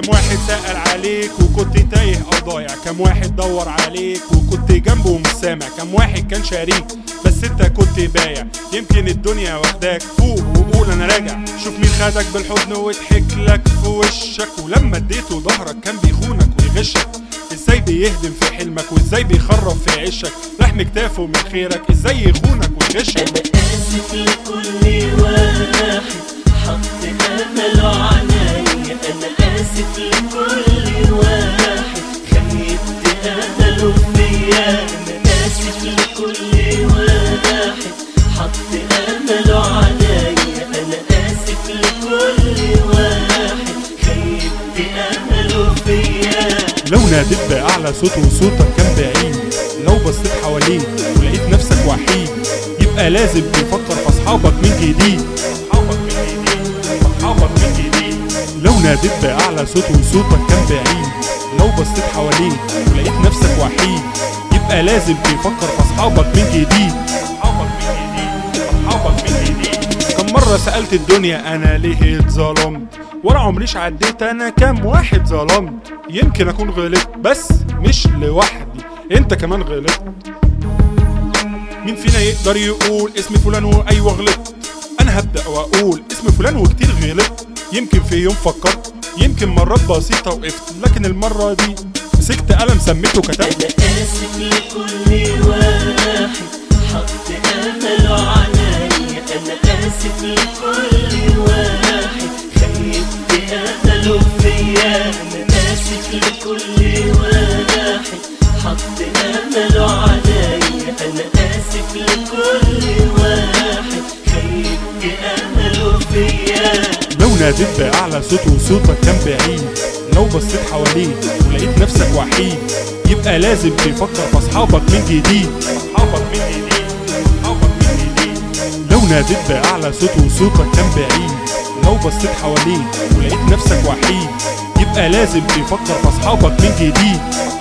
كم واحد سأل عليك وكنت تايه او ضايع، كم واحد دور عليك وكنت جنبه ومش سامع، كم واحد كان شريك بس انت كنت بايع. يمكن الدنيا واخداك فوق وقول انا راجع، شوف مين خدك بالحضن وضحك لك في وشك، ولما اديته ظهرك كان بيخونك ويغشك. ازاي بيهدم في حلمك وازاي بيخرب في عشك، لحم كتافه من خيرك ازاي يخونك ويغشك. انا اسف لكل واحد حط امله عنايا، انا اسف لكل واحد خيبت امله فيا، انا اسف لكل واحد حط امله عنايا، انا اسف لكل واحد خيبت امله فيا. لو ناديت بأعلى صوت وصوتك كان بعيد، لو بصيت حواليك ولقيت نفسك وحيد، يبقى لازم تفكر في أصحابك من جديد. لو ناديت بأعلى صوت وصوتك كان بعيد، لو بصيت حواليك ولقيت نفسك وحيد، يبقى لازم تفكر في أصحابك من جديد. كم مرة سألت الدنيا أنا ليه اتظلمت، ولا عمريش عديت أنا كام واحد ظلمت. يمكن أكون غلطت بس مش لوحدي، أنت كمان غلطت. مين فينا يقدر يقول اسم فلان وأيوه غلطت؟ أنا هبدأ وأقول اسم فلان وكتير غلطت. يمكن في يوم فكرت، يمكن مرات بسيطة وقفت، لكن المرة دي مسكت قلم سميته كتبت. أنا آسف لكل واحد حط أمله عنايا، أنا آسف لكل واحد خيبت أمله فيا، أنا آسف لكل واحد حط أمله عنايا، أنا آسف لكل واحد خيبت أمله فيا. لو ناديت بأعلى صوت وصوتك كان بعيد، لو بصيت حواليك ولقيت نفسك وحيد، يبقى لازم تفكر في أصحابك من جديد. لو ناديت بأعلى صوت وصوتك كان بعيد، لو بصيت حواليك ولقيت نفسك وحيد، يبقى لازم تفكر في أصحابك من جديد.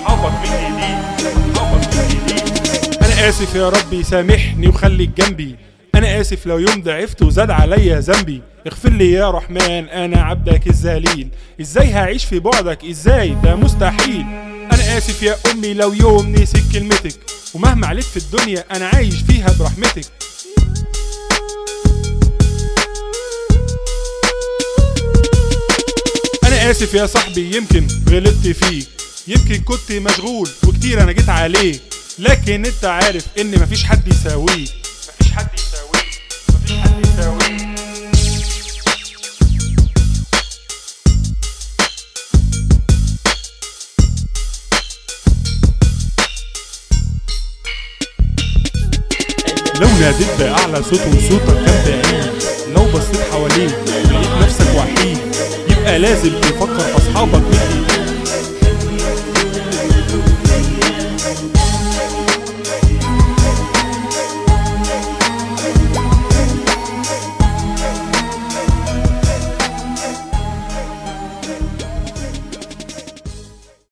أنا آسف يا ربي سامحني وخليك جنبي، أنا آسف لو يوم ضعفت وزاد عليا ذنبي، اغفر لي يا رحمن أنا عبدك الذليل، إزاي هعيش في بعدك إزاي ده مستحيل. أنا آسف يا أمي لو يوم نسيت كلمتك، ومهما عليت في الدنيا أنا عايش فيها برحمتك. أنا آسف يا صاحبي يمكن غلطت فيك، يمكن كنت مشغول وكتير أنا جيت عليك، لكن أنت عارف إن مفيش حد يساويك. لو ناديت بأعلى صوت وصوتك كان بعيد، لو بصيت حواليك لقيت نفسك وحيد، يبقى لازم تفكر في أصحابك من جديد.